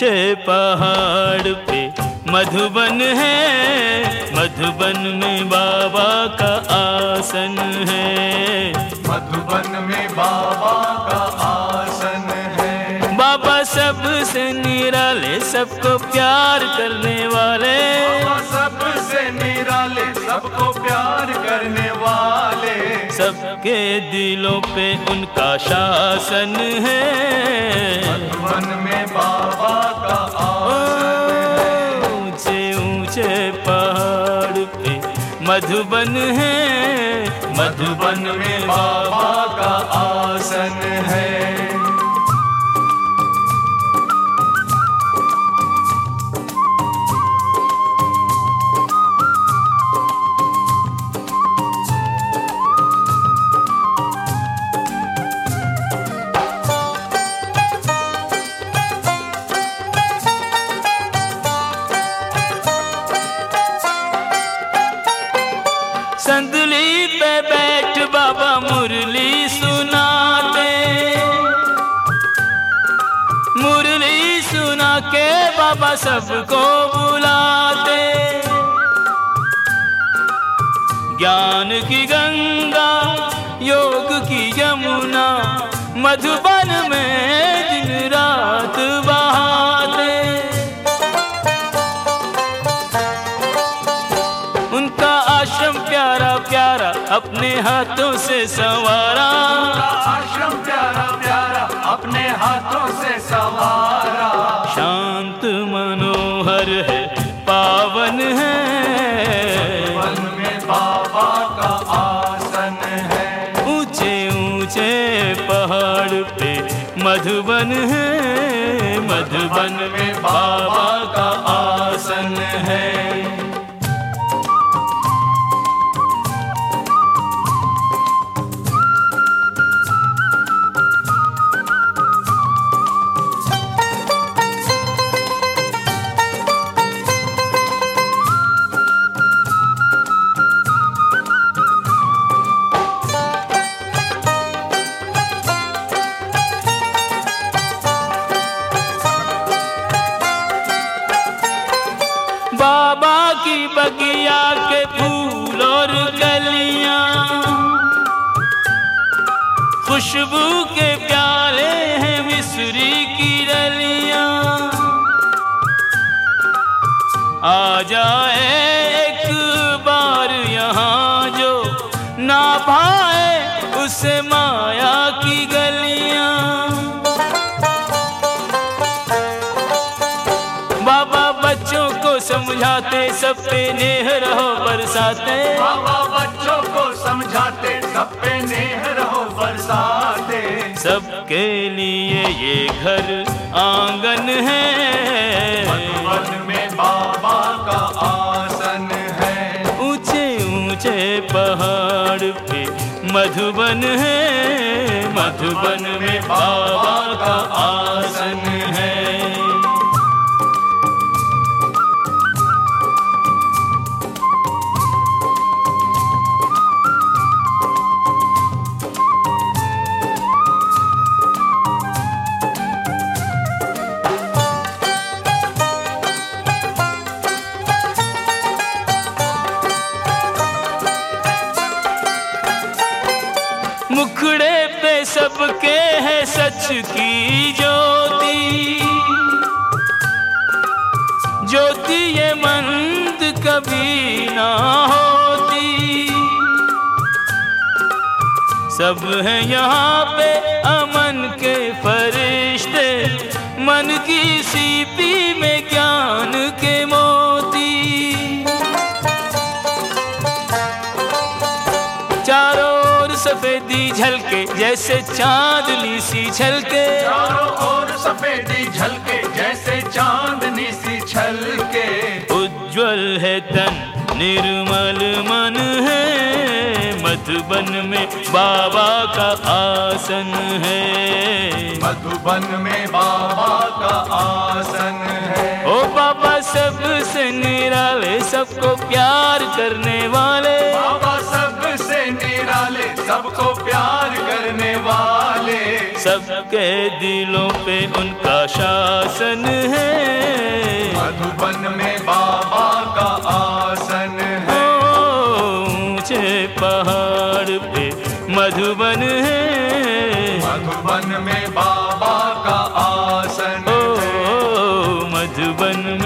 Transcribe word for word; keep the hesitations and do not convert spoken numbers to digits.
ऊंचे पहाड़ पे मधुबन है, मधुबन में बाबा का आसन है। मधुबन में बाबा का आसन है। बाबा सबसे निराले, सबको प्यार करने वाले। बाबा सबसे निराले, सबको प्यार करने वाले। सबके दिलों पे उनका शासन है। मधुबन में बाबा का आसन है। ऊंचे ऊंचे पहाड़ पे मधुबन है, मधुबन में बाबा का आसन है। संदली पे बैठ बाबा मुरली सुनाते, मुरली सुना के बाबा सबको बुलाते। ज्ञान की गंगा, योग की यमुना, मधुबन में दिन रात बहाते। उनका आश्रम प्यारा प्यारा अपने हाथों से संवारा। आश्रम प्यारा प्यारा अपने हाथों से संवारा। शांत मनोहर है, पावन है। मधुबन में बाबा का आसन है। ऊंचे ऊंचे पहाड़ पे मधुबन है, मधुबन में बाबा का आसन है। बाबा की बगिया के फूल और कलियां, खुशबू के प्याले हैं मिस्री की डलियां। आ जाए एक बार यहाँ जो ना भाए उसे माया की गलियां। बाबा बच्चों को समझाते, सब पे नेह रहो बरसाते। बाबा बच्चों को समझाते, सब पे नेह रहो बरसाते। सबके लिए ये घर आंगन है। मधुबन में बाबा का आसन है। ऊंचे ऊंचे पहाड़ पे मधुबन है, मधुबन में बाबा का आसन है। मुखड़े पे सबके है सच की ज्योति, ज्योति ये मंद कभी ना होती। सब है यहाँ पे अमन के फरिश्ते, मन की सीपी में ज्ञान के मोती। चारों ओर सफेदी झलके जैसे चांदनी सी छलके। चारों ओर सफेदी झलके जैसे चांदनी सी छलके। उज्ज्वल है तन, निर्मल मन है, मधुबन में बाबा का आसन है। मधुबन में बाबा का आसन है। ओ बाबा सबसे निराले, सबको प्यार करने वाले। बाबा सबसे निराले, सबको प्यार करने वाले। सबके दिलों पे उनका शासन है। मधुबन में बाबा का आसन है। ऊंचे पहाड़ पे मधुबन है, मधुबन में बाबा का आसन है। मधुबन